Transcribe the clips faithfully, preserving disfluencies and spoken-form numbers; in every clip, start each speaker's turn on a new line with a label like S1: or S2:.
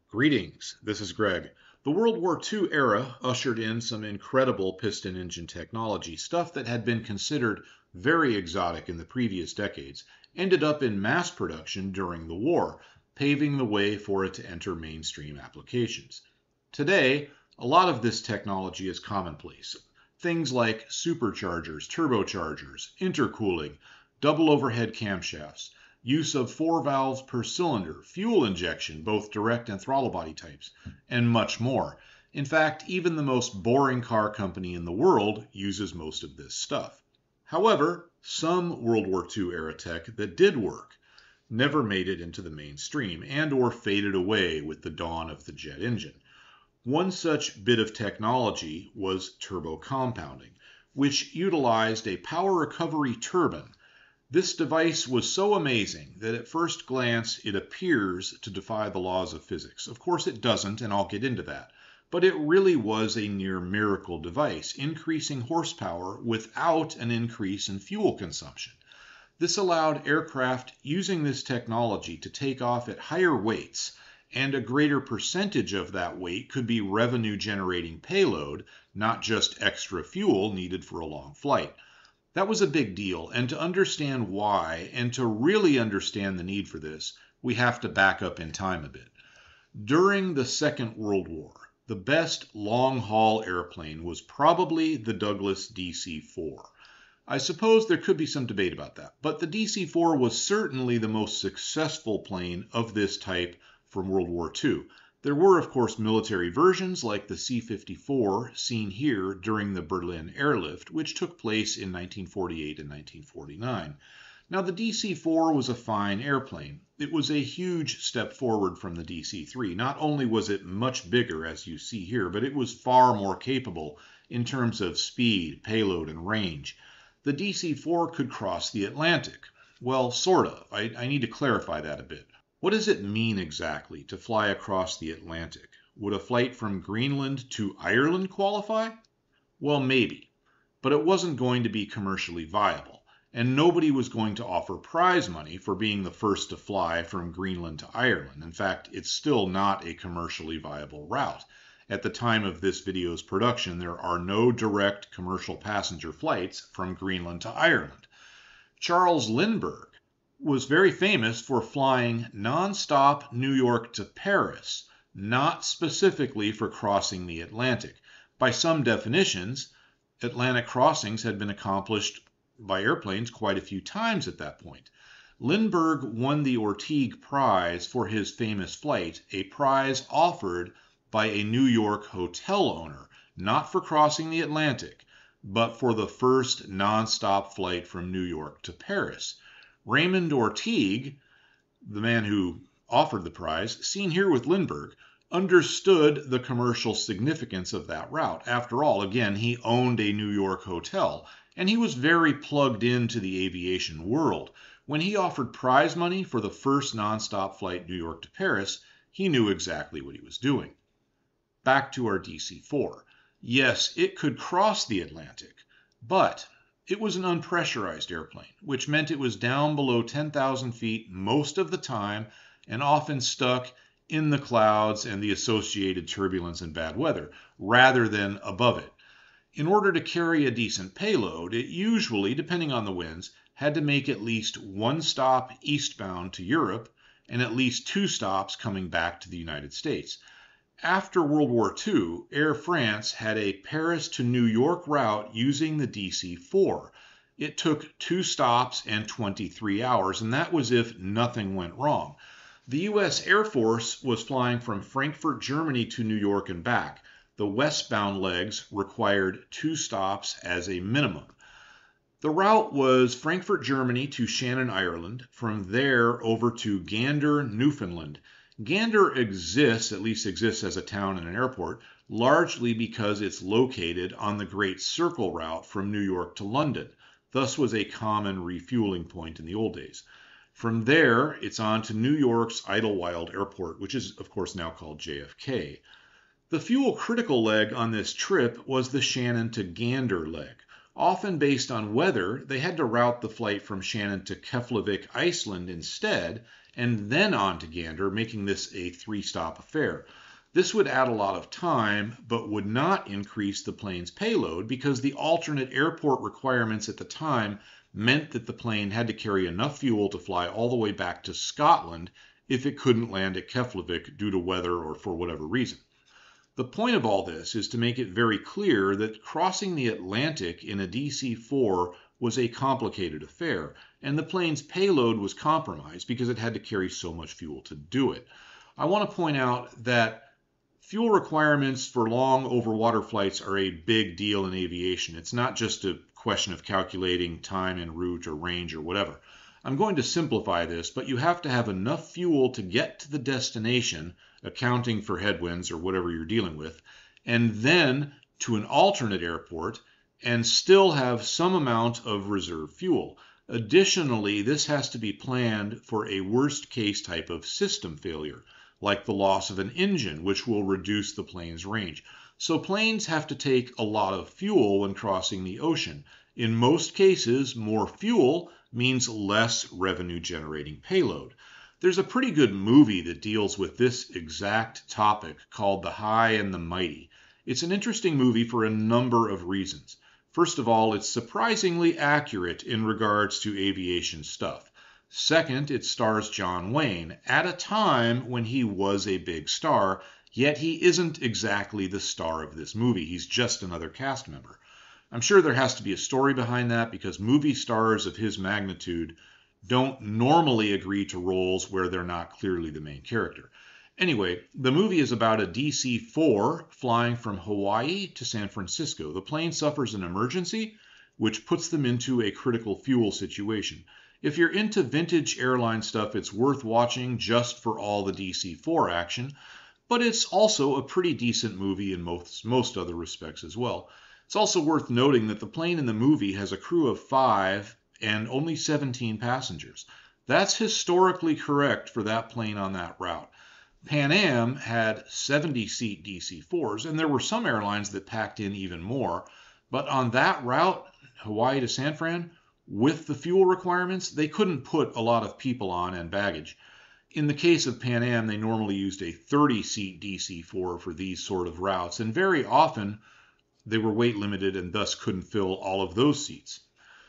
S1: Greetings, this is Greg. The World War Two era ushered in some incredible piston engine technology. Stuff that had been considered very exotic in the previous decades ended up in mass production during the war, paving the way for it to enter mainstream applications. Today, a lot of this technology is commonplace. Things like superchargers, turbochargers, intercooling, double overhead camshafts, use of four valves per cylinder, fuel injection, both direct and throttle body types, and much more. In fact, even the most boring car company in the world uses most of this stuff. However, some World War Two era tech that did work never made it into the mainstream and or faded away with the dawn of the jet engine. One such bit of technology was turbo compounding, which utilized a power recovery turbine. This device was so amazing that at first glance it appears to defy the laws of physics. Of course it doesn't, and I'll get into that. But it really was a near miracle device, increasing horsepower without an increase in fuel consumption. This allowed aircraft using this technology to take off at higher weights, and a greater percentage of that weight could be revenue-generating payload, not just extra fuel needed for a long flight. That was a big deal, and to understand why, and to really understand the need for this, we have to back up in time a bit. During the Second World War, the best long-haul airplane was probably the Douglas D C four. I suppose there could be some debate about that, but the D C four was certainly the most successful plane of this type from World War Two. There were, of course, military versions like the C fifty-four seen here during the Berlin airlift, which took place in nineteen forty-eight and nineteen forty-nine. Now, the D C four was a fine airplane. It was a huge step forward from the D C three. Not only was it much bigger, as you see here, but it was far more capable in terms of speed, payload, and range. The D C four could cross the Atlantic. Well, sort of. I, I need to clarify that a bit. What does it mean exactly to fly across the Atlantic? Would a flight from Greenland to Ireland qualify? Well, maybe, but it wasn't going to be commercially viable, and nobody was going to offer prize money for being the first to fly from Greenland to Ireland. In fact, it's still not a commercially viable route. At the time of this video's production, there are no direct commercial passenger flights from Greenland to Ireland. Charles Lindbergh was very famous for flying non-stop New York to Paris, not specifically for crossing the Atlantic. By some definitions, Atlantic crossings had been accomplished by airplanes quite a few times at that point. Lindbergh won the Orteig Prize for his famous flight, a prize offered by a New York hotel owner, not for crossing the Atlantic, but for the first non-stop flight from New York to Paris. Raymond Orteig, the man who offered the prize, seen here with Lindbergh, understood the commercial significance of that route. After all, again, he owned a New York hotel, and he was very plugged into the aviation world. When he offered prize money for the first nonstop flight New York to Paris, he knew exactly what he was doing. Back to our D C four. Yes, it could cross the Atlantic, but it was an unpressurized airplane, which meant it was down below ten thousand feet most of the time and often stuck in the clouds and the associated turbulence and bad weather, rather than above it. In order to carry a decent payload, it usually, depending on the winds, had to make at least one stop eastbound to Europe and at least two stops coming back to the United States. After World War Two, Air France had a Paris to New York route using the D C four. It took two stops and twenty-three hours, and that was if nothing went wrong. The U S Air Force was flying from Frankfurt, Germany to New York and back. The westbound legs required two stops as a minimum. The route was Frankfurt, Germany to Shannon, Ireland, from there over to Gander, Newfoundland. Gander exists, at least exists as a town and an airport, largely because it's located on the Great Circle route from New York to London, thus was a common refueling point in the old days. From there, it's on to New York's Idlewild Airport, which is, of course, now called J F K. The fuel critical leg on this trip was the Shannon to Gander leg. Often based on weather, they had to route the flight from Shannon to Keflavik, Iceland instead, and then on to Gander, making this a three-stop affair. This would add a lot of time, but would not increase the plane's payload because the alternate airport requirements at the time meant that the plane had to carry enough fuel to fly all the way back to Scotland if it couldn't land at Keflavik due to weather or for whatever reason. The point of all this is to make it very clear that crossing the Atlantic in a D C four was a complicated affair, and the plane's payload was compromised because it had to carry so much fuel to do it. I want to point out that fuel requirements for long over-water flights are a big deal in aviation. It's not just a question of calculating time en route or range or whatever. I'm going to simplify this, but you have to have enough fuel to get to the destination, accounting for headwinds or whatever you're dealing with, and then to an alternate airport, and still have some amount of reserve fuel. Additionally, this has to be planned for a worst-case type of system failure, like the loss of an engine, which will reduce the plane's range. So planes have to take a lot of fuel when crossing the ocean. In most cases, more fuel means less revenue-generating payload. There's a pretty good movie that deals with this exact topic called The High and the Mighty. It's an interesting movie for a number of reasons. First of all, it's surprisingly accurate in regards to aviation stuff. Second, it stars John Wayne at a time when he was a big star, yet he isn't exactly the star of this movie. He's just another cast member. I'm sure there has to be a story behind that because movie stars of his magnitude don't normally agree to roles where they're not clearly the main character. Anyway, the movie is about a D C four flying from Hawaii to San Francisco. The plane suffers an emergency, which puts them into a critical fuel situation. If you're into vintage airline stuff, it's worth watching just for all the D C four action, but it's also a pretty decent movie in most, most other respects as well. It's also worth noting that the plane in the movie has a crew of five and only seventeen passengers. That's historically correct for that plane on that route. Pan Am had seventy-seat D C fours, and there were some airlines that packed in even more. But on that route, Hawaii to San Fran, with the fuel requirements, they couldn't put a lot of people on and baggage. In the case of Pan Am, they normally used a thirty-seat D C four for these sort of routes, and very often they were weight limited and thus couldn't fill all of those seats.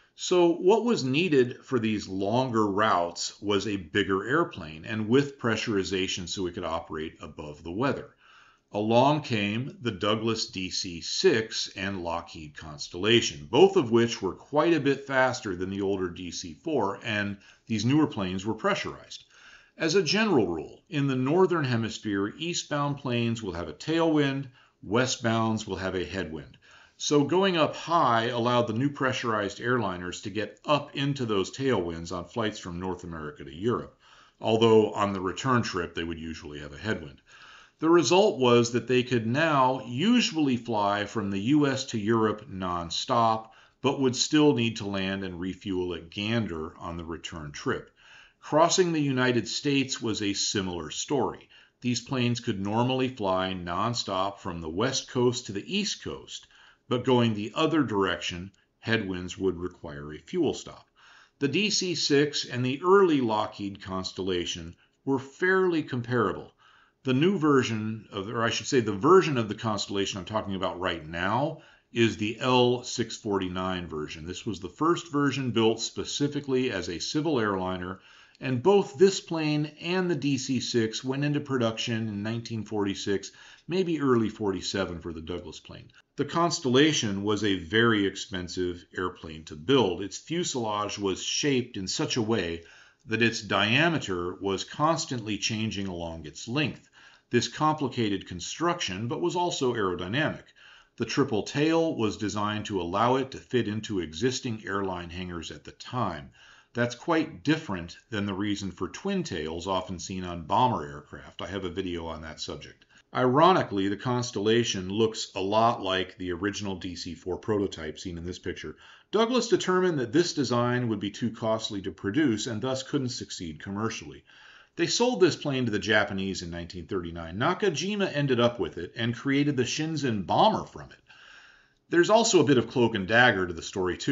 S1: So what was needed for these longer routes was a bigger airplane and with pressurization so it could operate above the weather. Along came the Douglas D C six and Lockheed Constellation, both of which were quite a bit faster than the older D C four, and these newer planes were pressurized. As a general rule, in the northern hemisphere, eastbound planes will have a tailwind, westbounds will have a headwind. So going up high allowed the new pressurized airliners to get up into those tailwinds on flights from North America to Europe, although on the return trip they would usually have a headwind. The result was that they could now usually fly from the U S to Europe non-stop, but would still need to land and refuel at Gander on the return trip. Crossing the United States was a similar story. These planes could normally fly non-stop from the West Coast to the East Coast, but going the other direction, headwinds would require a fuel stop. The D C six and the early Lockheed Constellation were fairly comparable. The new version, of, or I should say the version of the Constellation I'm talking about right now, is the L six forty-nine version. This was the first version built specifically as a civil airliner, and both this plane and the D C six went into production in nineteen forty-six, maybe early forty-seven for the Douglas plane. The Constellation was a very expensive airplane to build. Its fuselage was shaped in such a way that its diameter was constantly changing along its length. This complicated construction, but was also aerodynamic. The triple tail was designed to allow it to fit into existing airline hangars at the time. That's quite different than the reason for twin tails often seen on bomber aircraft. I have a video on that subject. Ironically, the Constellation looks a lot like the original D C four prototype seen in this picture. Douglas determined that this design would be too costly to produce and thus couldn't succeed commercially. They sold this plane to the Japanese in nineteen thirty-nine. Nakajima ended up with it and created the Shenzhen bomber from it. There's also a bit of cloak and dagger to the story too.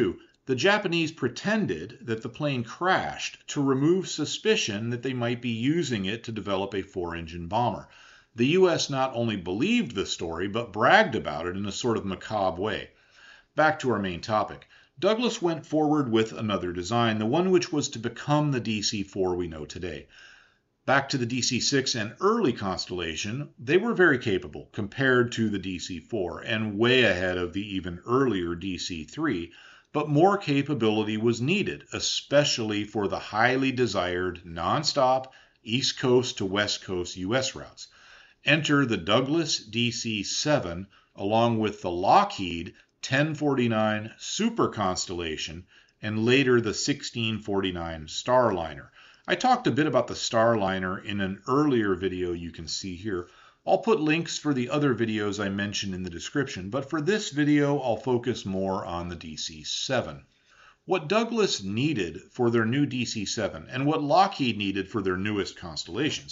S1: The Japanese pretended that the plane crashed to remove suspicion that they might be using it to develop a four-engine bomber. The U S not only believed the story, but bragged about it in a sort of macabre way. Back to our main topic. Douglas went forward with another design, the one which was to become the D C four we know today. Back to the D C six and early Constellation, they were very capable compared to the D C four and way ahead of the even earlier D C three, but more capability was needed, especially for the highly desired nonstop East Coast to West Coast U S routes. Enter the Douglas D C seven along with the Lockheed ten forty-nine Super Constellation and later the sixteen forty-nine Starliner. I talked a bit about the Starliner in an earlier video you can see here. I'll put links for the other videos I mentioned in the description, but for this video I'll focus more on the D C seven. What Douglas needed for their new D C seven and what Lockheed needed for their newest constellations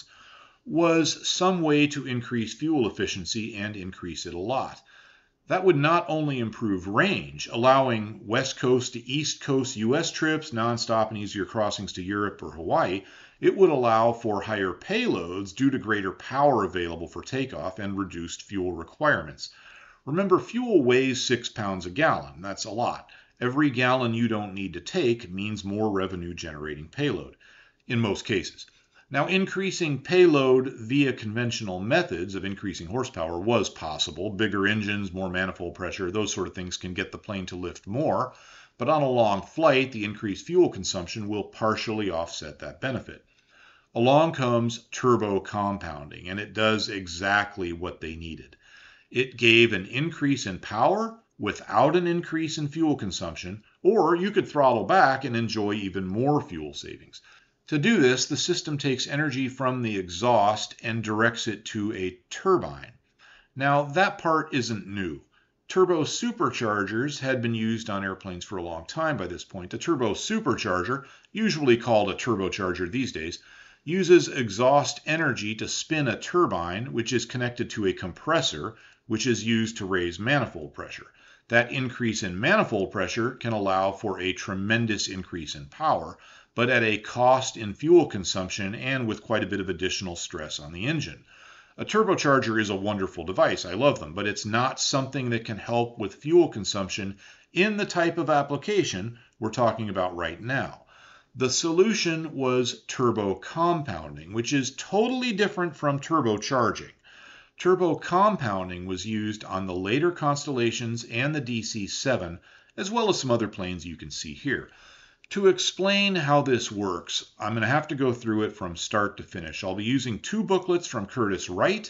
S1: was some way to increase fuel efficiency and increase it a lot. That would not only improve range, allowing West Coast to East Coast U S trips, nonstop and easier crossings to Europe or Hawaii, it would allow for higher payloads due to greater power available for takeoff and reduced fuel requirements. Remember, fuel weighs six pounds a gallon. That's a lot. Every gallon you don't need to take means more revenue generating payload, in most cases. Now, increasing payload via conventional methods of increasing horsepower was possible. Bigger engines, more manifold pressure, those sort of things can get the plane to lift more. But on a long flight, the increased fuel consumption will partially offset that benefit. Along comes turbo compounding, and it does exactly what they needed. It gave an increase in power without an increase in fuel consumption, or you could throttle back and enjoy even more fuel savings. To do this, the system takes energy from the exhaust and directs it to a turbine. Now, that part isn't new. Turbo superchargers had been used on airplanes for a long time by this point. A turbo supercharger, usually called a turbocharger these days, uses exhaust energy to spin a turbine, which is connected to a compressor, which is used to raise manifold pressure. That increase in manifold pressure can allow for a tremendous increase in power, but at a cost in fuel consumption and with quite a bit of additional stress on the engine. A turbocharger is a wonderful device. I love them, but it's not something that can help with fuel consumption in the type of application we're talking about right now. The solution was turbo compounding, which is totally different from turbocharging. Turbo compounding was used on the later Constellations and the D C seven, as well as some other planes you can see here. To explain how this works, I'm going to have to go through it from start to finish. I'll be using two booklets from Curtiss-Wright,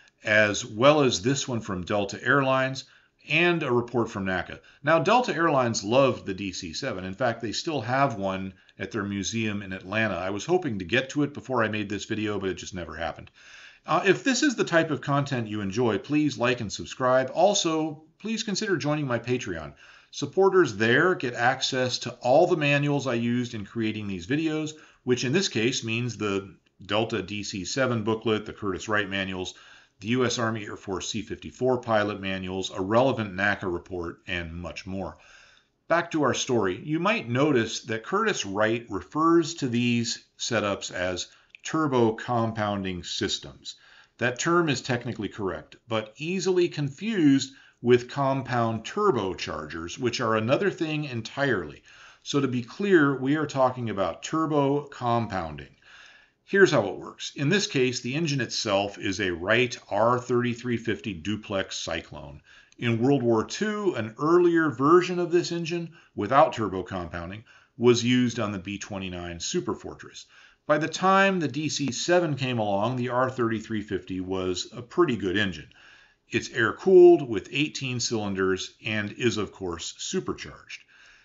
S1: as well as this one from Delta Airlines, and a report from NACA. Now, Delta Airlines loved the D C seven. In fact, they still have one at their museum in Atlanta. I was hoping to get to it before I made this video, but it just never happened. Uh, if this is the type of content you enjoy, please like and subscribe. Also, please consider joining my Patreon. Supporters there get access to all the manuals I used in creating these videos, which in this case means the Delta D C seven booklet, the Curtiss-Wright manuals, the U S Army Air Force C fifty-four pilot manuals, a relevant NACA report, and much more. Back to our story. You might notice that Curtiss-Wright refers to these setups as turbo compounding systems. That term is technically correct, but easily confused with compound turbochargers, which are another thing entirely. So to be clear, we are talking about turbo compounding. Here's how it works. In this case, the engine itself is a Wright R thirty-three fifty duplex Cyclone. In World War Two, an earlier version of this engine, without turbo compounding, was used on the B twenty-nine Superfortress. By the time the D C seven came along, the R thirty-three fifty was a pretty good engine. It's air-cooled with eighteen cylinders and is, of course, supercharged.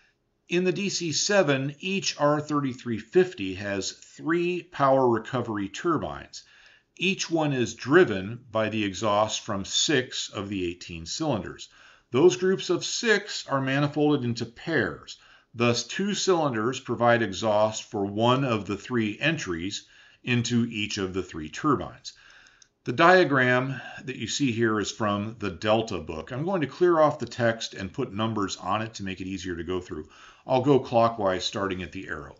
S1: In the D C seven, each R thirty-three fifty has three power recovery turbines. Each one is driven by the exhaust from six of the eighteen cylinders. Those groups of six are manifolded into pairs. Thus, two cylinders provide exhaust for one of the three entries into each of the three turbines. The diagram that you see here is from the Delta book. I'm going to clear off the text and put numbers on it to make it easier to go through. I'll go clockwise starting at the arrow.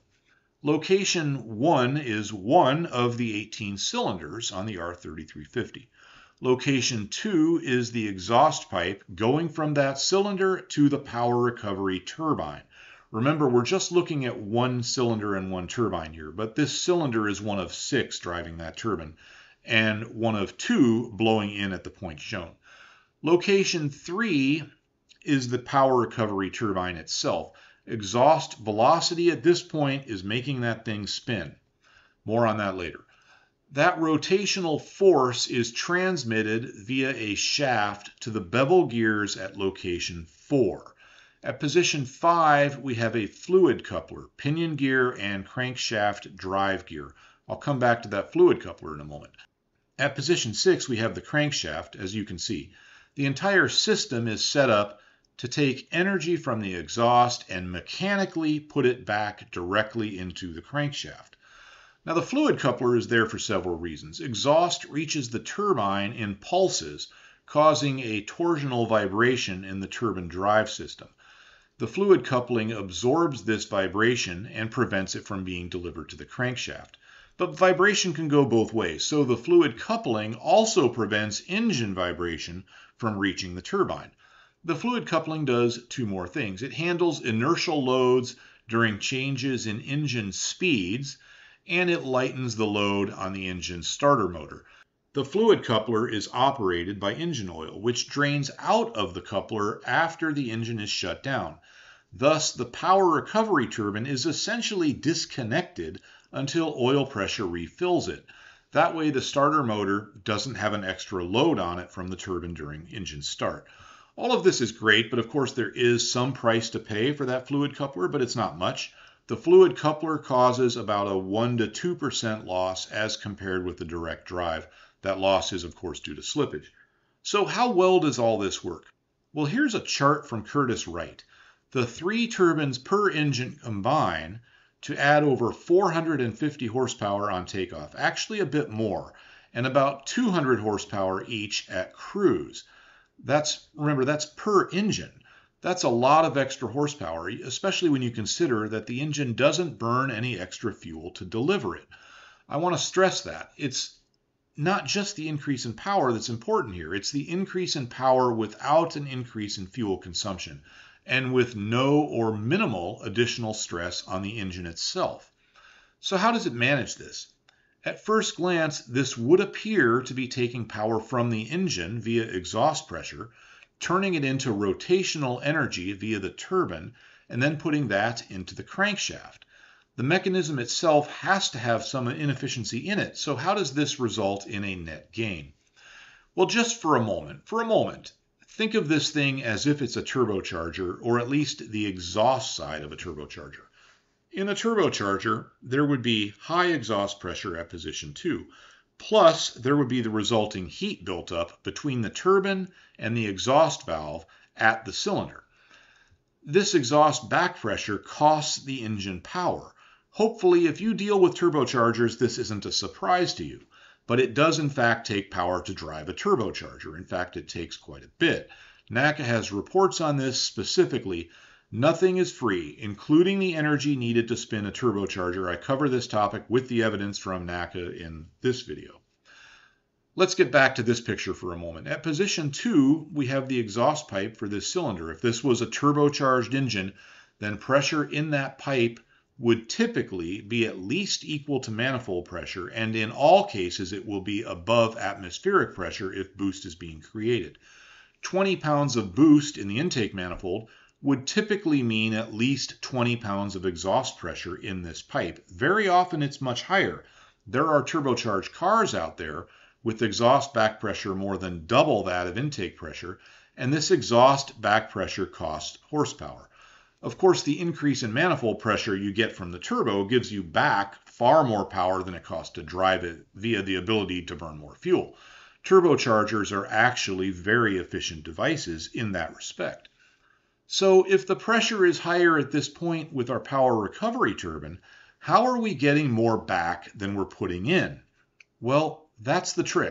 S1: Location one is one of the eighteen cylinders on the R thirty-three fifty. Location two is the exhaust pipe going from that cylinder to the power recovery turbine. Remember, we're just looking at one cylinder and one turbine here, but this cylinder is one of six driving that turbine, and one of two blowing in at the point shown. Location three is the power recovery turbine itself. Exhaust velocity at this point is making that thing spin. More on that later. That rotational force is transmitted via a shaft to the bevel gears at location four. At position five, we have a fluid coupler, pinion gear and crankshaft drive gear. I'll come back to that fluid coupler in a moment. At position six, we have the crankshaft, as you can see. The entire system is set up to take energy from the exhaust and mechanically put it back directly into the crankshaft. Now, the fluid coupler is there for several reasons. Exhaust reaches the turbine in pulses, causing a torsional vibration in the turbine drive system. The fluid coupling absorbs this vibration and prevents it from being delivered to the crankshaft. But vibration can go both ways, so the fluid coupling also prevents engine vibration from reaching the turbine. The fluid coupling does two more things. It handles inertial loads during changes in engine speeds, and it lightens the load on the engine starter motor. The fluid coupler is operated by engine oil, which drains out of the coupler after the engine is shut down. Thus, the power recovery turbine is essentially disconnected until oil pressure refills it. That way, the starter motor doesn't have an extra load on it from the turbine during engine start. All of this is great, but of course there is some price to pay for that fluid coupler, but it's not much. The fluid coupler causes about a one to two percent loss as compared with the direct drive. That loss is, of course, due to slippage. So how well does all this work? Well, here's a chart from Curtiss-Wright. The three turbines per engine combine to add over four hundred fifty horsepower on takeoff, actually a bit more, and about two hundred horsepower each at cruise. That's, remember, that's per engine. That's a lot of extra horsepower, especially when you consider that the engine doesn't burn any extra fuel to deliver it. I want to stress that. It's not just the increase in power that's important here. It's the increase in power without an increase in fuel consumption, and with no or minimal additional stress on the engine itself. So how does it manage this? At first glance, this would appear to be taking power from the engine via exhaust pressure, turning it into rotational energy via the turbine, and then putting that into the crankshaft. The mechanism itself has to have some inefficiency in it, so how does this result in a net gain? Well, just for a moment, for a moment, think of this thing as if it's a turbocharger, or at least the exhaust side of a turbocharger. In a turbocharger, there would be high exhaust pressure at position two, plus there would be the resulting heat built up between the turbine and the exhaust valve at the cylinder. This exhaust back pressure costs the engine power. Hopefully, if you deal with turbochargers, this isn't a surprise to you, but it does in fact take power to drive a turbocharger. In fact, it takes quite a bit. NACA has reports on this specifically. Nothing is free, including the energy needed to spin a turbocharger. I cover this topic with the evidence from NACA in this video. Let's get back to this picture for a moment. At position two, we have the exhaust pipe for this cylinder. If this was a turbocharged engine, then pressure in that pipe would typically be at least equal to manifold pressure, and in all cases it will be above atmospheric pressure if boost is being created. twenty pounds of boost in the intake manifold would typically mean at least twenty pounds of exhaust pressure in this pipe. Very often it's much higher. There are turbocharged cars out there with exhaust back pressure more than double that of intake pressure, and this exhaust back pressure costs horsepower. Of course, the increase in manifold pressure you get from the turbo gives you back far more power than it costs to drive it via the ability to burn more fuel. Turbochargers are actually very efficient devices in that respect. So if the pressure is higher at this point with our power recovery turbine, how are we getting more back than we're putting in? Well, that's the trick.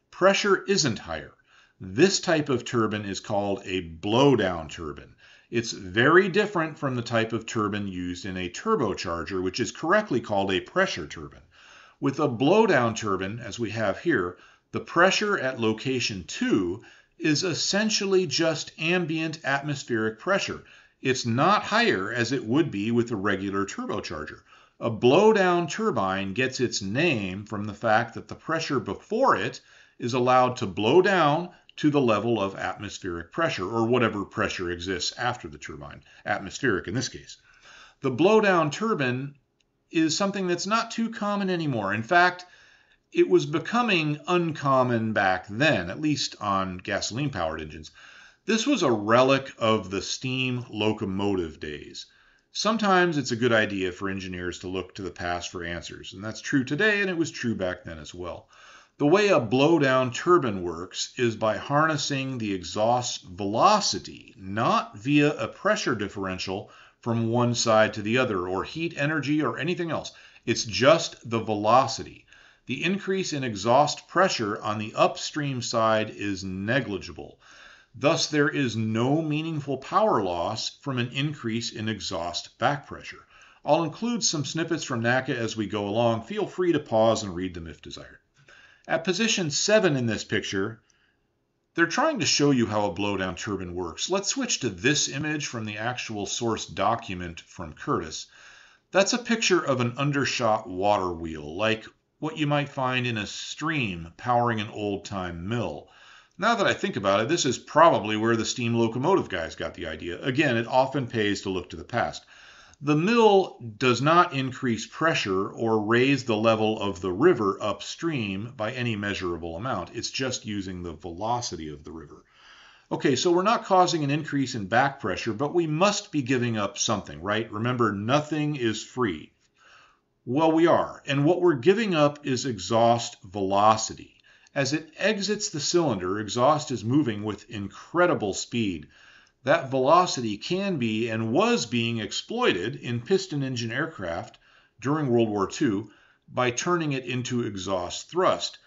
S1: pressure isn't higher. This type of turbine is called a blowdown turbine. It's very different from the type of turbine used in a turbocharger, which is correctly called a pressure turbine. With a blowdown turbine, as we have here, the pressure at location two is essentially just ambient atmospheric pressure. It's not higher as it would be with a regular turbocharger. A blowdown turbine gets its name from the fact that the pressure before it is allowed to blow down to the level of atmospheric pressure, or whatever pressure exists after the turbine, atmospheric in this case. The blowdown turbine is something that's not too common anymore. In fact, it was becoming uncommon back then, at least on gasoline-powered engines. This was a relic of the steam locomotive days. Sometimes it's a good idea for engineers to look to the past for answers, and that's true today, and it was true back then as well. The way a blowdown turbine works is by harnessing the exhaust velocity, not via a pressure differential from one side to the other, or heat energy, or anything else. It's just the velocity. The increase in exhaust pressure on the upstream side is negligible. Thus, there is no meaningful power loss from an increase in exhaust back pressure. I'll include some snippets from NACA as we go along. Feel free to pause and read them if desired. At position seven in this picture, they're trying to show you how a blowdown turbine works. Let's switch to this image from the actual source document from Curtiss. That's a picture of an undershot water wheel, like what you might find in a stream powering an old-time mill. Now that I think about it, this is probably where the steam locomotive guys got the idea. Again, it often pays to look to the past. The mill does not increase pressure or raise the level of the river upstream by any measurable amount. It's just using the velocity of the river. Okay, so we're not causing an increase in back pressure, but we must be giving up something, right? Remember, nothing is free. Well, we are, and what we're giving up is exhaust velocity. As it exits the cylinder, exhaust is moving with incredible speed. That velocity can be and was being exploited in piston engine aircraft during World War Two by turning it into exhaust thrust.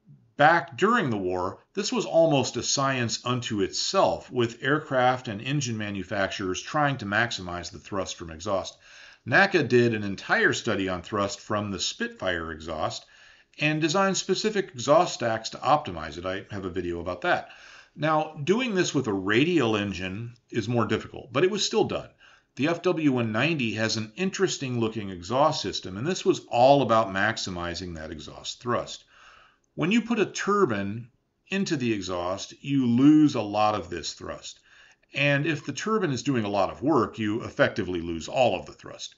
S1: Back during the war, this was almost a science unto itself, with aircraft and engine manufacturers trying to maximize the thrust from exhaust. NACA did an entire study on thrust from the Spitfire exhaust and designed specific exhaust stacks to optimize it. I have a video about that. Now, doing this with a radial engine is more difficult, but it was still done. The F W one ninety has an interesting looking exhaust system, and this was all about maximizing that exhaust thrust. When you put a turbine into the exhaust, you lose a lot of this thrust. And if the turbine is doing a lot of work, you effectively lose all of the thrust.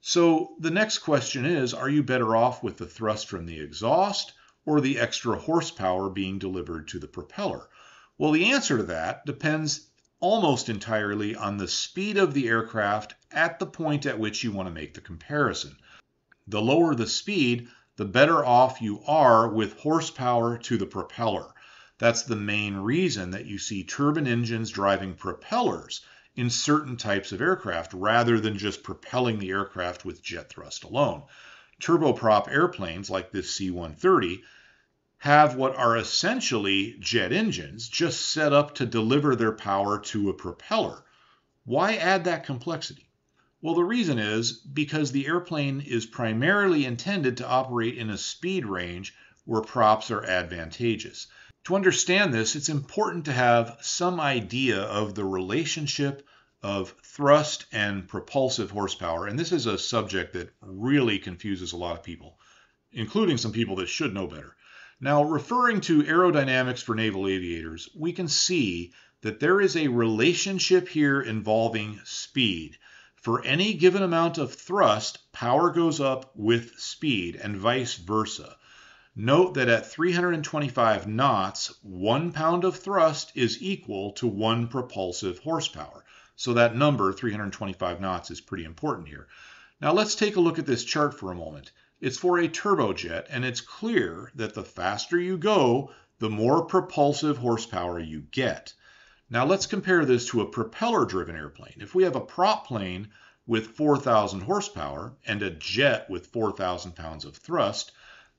S1: So the next question is, are you better off with the thrust from the exhaust or the extra horsepower being delivered to the propeller? Well, the answer to that depends almost entirely on the speed of the aircraft at the point at which you want to make the comparison. The lower the speed, the better off you are with horsepower to the propeller. That's the main reason that you see turbine engines driving propellers in certain types of aircraft rather than just propelling the aircraft with jet thrust alone. Turboprop airplanes like this C one thirty have what are essentially jet engines just set up to deliver their power to a propeller. Why add that complexity? Well, the reason is because the airplane is primarily intended to operate in a speed range where props are advantageous. To understand this, it's important to have some idea of the relationship of thrust and propulsive horsepower, and this is a subject that really confuses a lot of people, including some people that should know better. Now, referring to aerodynamics for naval aviators, we can see that there is a relationship here involving speed. For any given amount of thrust, power goes up with speed, and vice versa. Note that at three hundred twenty-five knots, one pound of thrust is equal to one propulsive horsepower. So that number, three hundred twenty-five knots, is pretty important here. Now let's take a look at this chart for a moment. It's for a turbojet, and it's clear that the faster you go, the more propulsive horsepower you get. Now let's compare this to a propeller-driven airplane. If we have a prop plane with four thousand horsepower and a jet with four thousand pounds of thrust,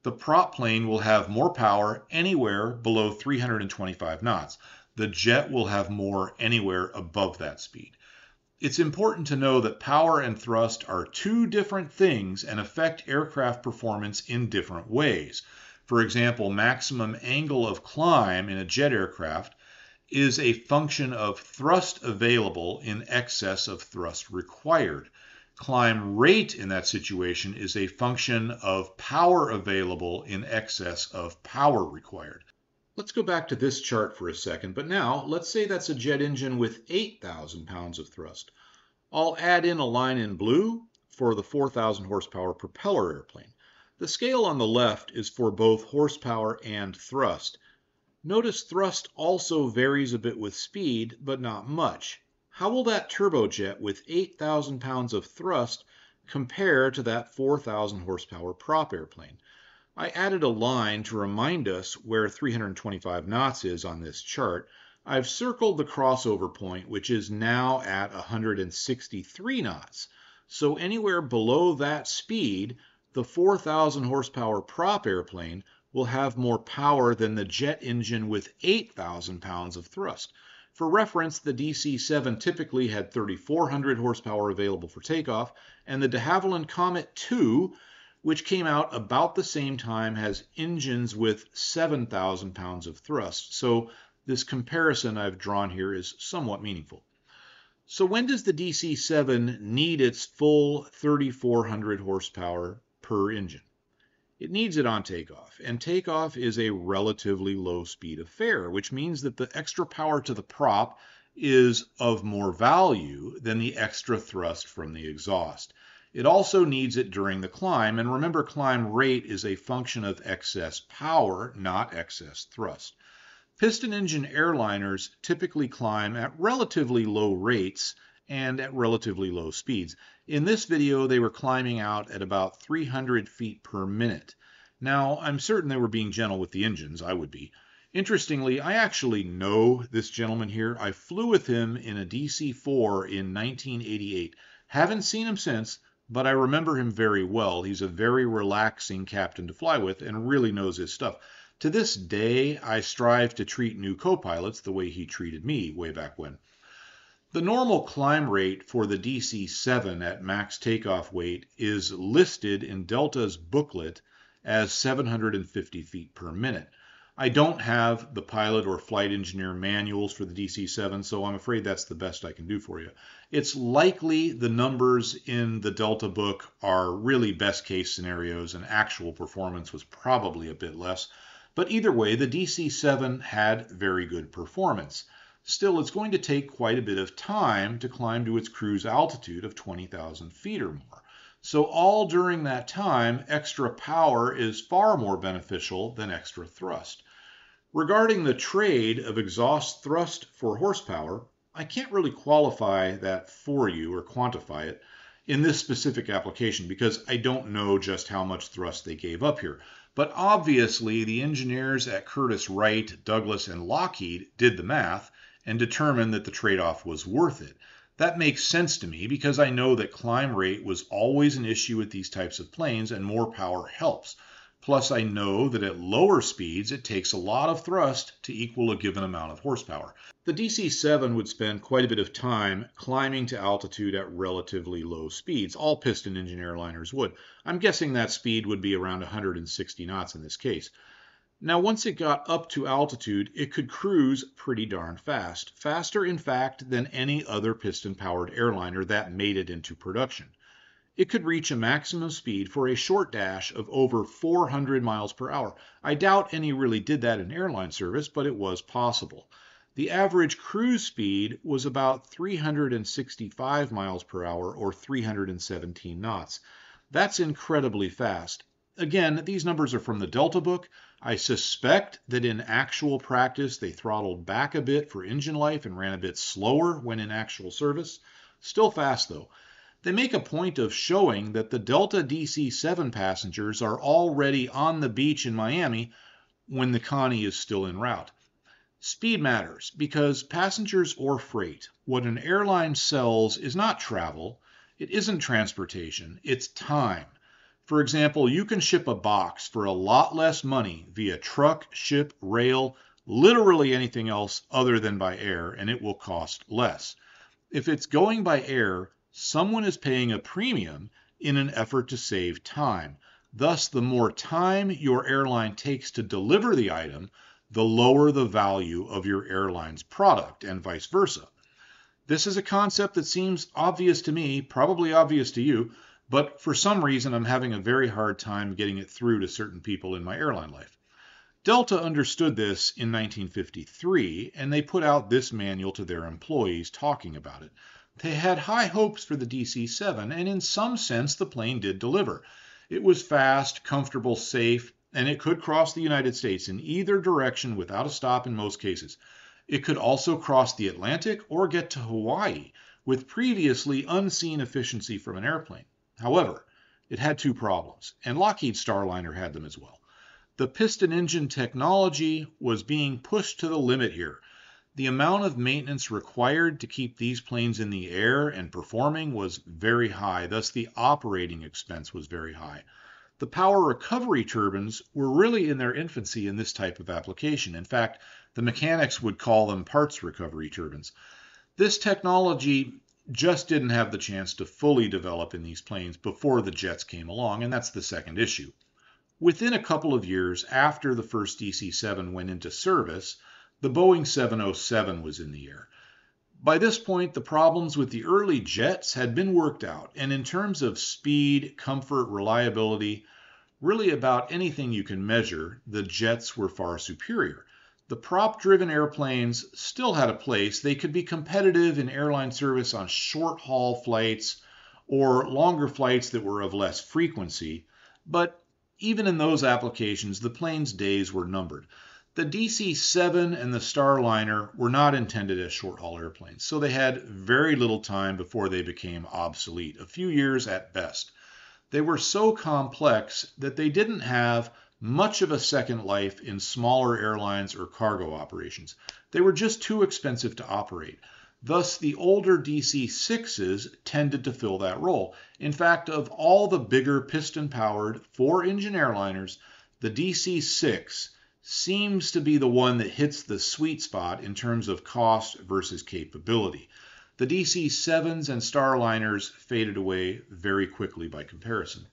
S1: The prop plane will have more power anywhere below three hundred twenty-five knots. The jet will have more anywhere above that speed. It's important to know that power and thrust are two different things and affect aircraft performance in different ways. For example, maximum angle of climb in a jet aircraft is a function of thrust available in excess of thrust required. Climb rate in that situation is a function of power available in excess of power required. Let's go back to this chart for a second, but now let's say that's a jet engine with eight thousand pounds of thrust. I'll add in a line in blue for the four thousand horsepower propeller airplane. The scale on the left is for both horsepower and thrust. Notice thrust also varies a bit with speed, but not much. How will that turbojet with eight thousand pounds of thrust compare to that four thousand horsepower prop airplane? I added a line to remind us where three hundred twenty-five knots is on this chart. I've circled the crossover point, which is now at one hundred sixty-three knots. So anywhere below that speed, the four thousand horsepower prop airplane will have more power than the jet engine with eight thousand pounds of thrust. For reference, the D C seven typically had thirty-four hundred horsepower available for takeoff, and the de Havilland Comet two, which came out about the same time, has engines with seven thousand pounds of thrust. So this comparison I've drawn here is somewhat meaningful. So when does the D C seven need its full thirty-four hundred horsepower per engine? It needs it on takeoff, and takeoff is a relatively low speed affair, which means that the extra power to the prop is of more value than the extra thrust from the exhaust. It also needs it during the climb, and remember, climb rate is a function of excess power, not excess thrust. Piston engine airliners typically climb at relatively low rates and at relatively low speeds. In this video, they were climbing out at about three hundred feet per minute. Now, I'm certain they were being gentle with the engines. I would be. Interestingly, I actually know this gentleman here. I flew with him in a D C four in nineteen eighty-eight. Haven't seen him since, but I remember him very well. He's a very relaxing captain to fly with and really knows his stuff. To this day, I strive to treat new co-pilots the way he treated me way back when. The normal climb rate for the D C seven at max takeoff weight is listed in Delta's booklet as seven hundred fifty feet per minute. I don't have the pilot or flight engineer manuals for the D C seven, so I'm afraid that's the best I can do for you. It's likely the numbers in the Delta book are really best case scenarios and actual performance was probably a bit less. But either way, the D C seven had very good performance. Still, it's going to take quite a bit of time to climb to its cruise altitude of twenty thousand feet or more. So all during that time, extra power is far more beneficial than extra thrust. Regarding the trade of exhaust thrust for horsepower, I can't really qualify that for you or quantify it in this specific application because I don't know just how much thrust they gave up here. But obviously, the engineers at Curtiss-Wright, Douglas, and Lockheed did the math and determined that the trade-off was worth it. That makes sense to me because I know that climb rate was always an issue with these types of planes and more power helps. Plus, I know that at lower speeds, it takes a lot of thrust to equal a given amount of horsepower. The D C seven would spend quite a bit of time climbing to altitude at relatively low speeds. All piston engine airliners would. I'm guessing that speed would be around one hundred sixty knots in this case. Now, once it got up to altitude, it could cruise pretty darn fast. Faster, in fact, than any other piston-powered airliner that made it into production. It could reach a maximum speed for a short dash of over four hundred miles per hour. I doubt any really did that in airline service, but it was possible. The average cruise speed was about three hundred sixty-five miles per hour or three hundred seventeen knots. That's incredibly fast. Again, these numbers are from the Delta book. I suspect that in actual practice they throttled back a bit for engine life and ran a bit slower when in actual service. Still fast though. They make a point of showing that the Delta D C seven passengers are already on the beach in Miami when the Connie is still en route. Speed matters because passengers or freight, what an airline sells is not travel, it isn't transportation, it's time. For example, you can ship a box for a lot less money via truck, ship, rail, literally anything else other than by air, and it will cost less. If it's going by air, someone is paying a premium in an effort to save time. Thus, the more time your airline takes to deliver the item, the lower the value of your airline's product, and vice versa. This is a concept that seems obvious to me, probably obvious to you, but for some reason I'm having a very hard time getting it through to certain people in my airline life. Delta understood this in nineteen fifty-three, and they put out this manual to their employees talking about it. They had high hopes for the D C seven, and in some sense the plane did deliver. It was fast, comfortable, safe, and it could cross the United States in either direction without a stop in most cases. It could also cross the Atlantic or get to Hawaii with previously unseen efficiency from an airplane. However, it had two problems, and Lockheed Starliner had them as well. The piston engine technology was being pushed to the limit here. The amount of maintenance required to keep these planes in the air and performing was very high, thus the operating expense was very high. The power recovery turbines were really in their infancy in this type of application. In fact, the mechanics would call them parts recovery turbines. This technology just didn't have the chance to fully develop in these planes before the jets came along, and that's the second issue. Within a couple of years after the first D C seven went into service, the Boeing seven oh seven was in the air. By this point, the problems with the early jets had been worked out, and in terms of speed, comfort, reliability, really about anything you can measure, the jets were far superior. The prop-driven airplanes still had a place. They could be competitive in airline service on short-haul flights or longer flights that were of less frequency, but even in those applications, the plane's days were numbered. The D C seven and the Starliner were not intended as short-haul airplanes, so they had very little time before they became obsolete, a few years at best. They were so complex that they didn't have much of a second life in smaller airlines or cargo operations. They were just too expensive to operate. Thus, the older D C sixes tended to fill that role. In fact, of all the bigger piston-powered four-engine airliners, the D C six seems to be the one that hits the sweet spot in terms of cost versus capability. The D C sevens and Starliners faded away very quickly by comparison.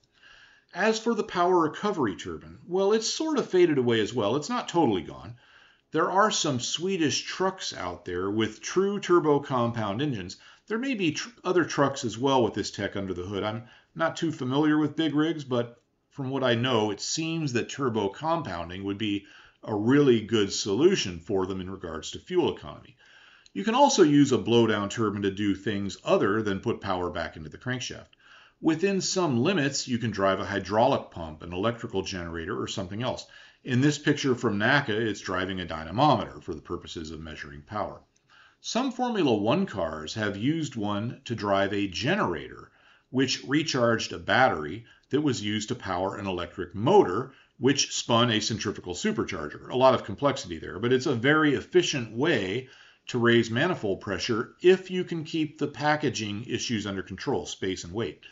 S1: As for the power recovery turbine, well, it's sort of faded away as well. It's not totally gone. There are some Swedish trucks out there with true turbo compound engines. There may be tr- other trucks as well with this tech under the hood. I'm not too familiar with big rigs, but from what I know, it seems that turbo compounding would be a really good solution for them in regards to fuel economy. You can also use a blowdown turbine to do things other than put power back into the crankshaft. Within some limits, you can drive a hydraulic pump, an electrical generator, or something else. In this picture from NACA, it's driving a dynamometer for the purposes of measuring power. Some Formula One cars have used one to drive a generator, which recharged a battery that was used to power an electric motor, which spun a centrifugal supercharger. A lot of complexity there, but it's a very efficient way to raise manifold pressure if you can keep the packaging issues under control, space and weight.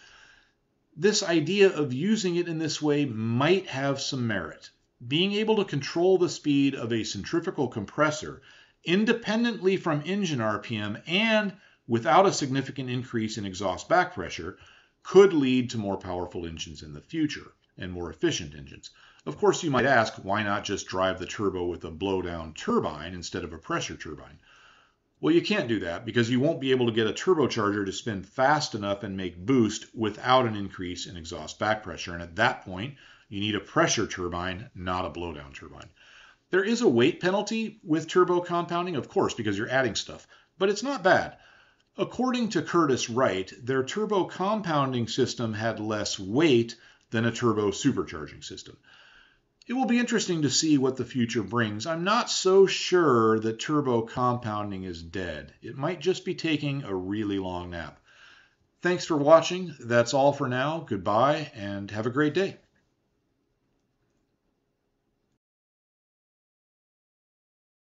S1: This idea of using it in this way might have some merit. Being able to control the speed of a centrifugal compressor independently from engine R P M and without a significant increase in exhaust back pressure could lead to more powerful engines in the future and more efficient engines. Of course, you might ask, why not just drive the turbo with a blowdown turbine instead of a pressure turbine? Well, you can't do that because you won't be able to get a turbocharger to spin fast enough and make boost without an increase in exhaust back pressure. And at that point, you need a pressure turbine, not a blowdown turbine. There is a weight penalty with turbo compounding, of course, because you're adding stuff, but it's not bad. According to Curtiss-Wright, their turbo compounding system had less weight than a turbo supercharging system. It will be interesting to see what the future brings. I'm not so sure that turbo compounding is dead. It might just be taking a really long nap. Thanks for watching. That's all for now. Goodbye and have a great day.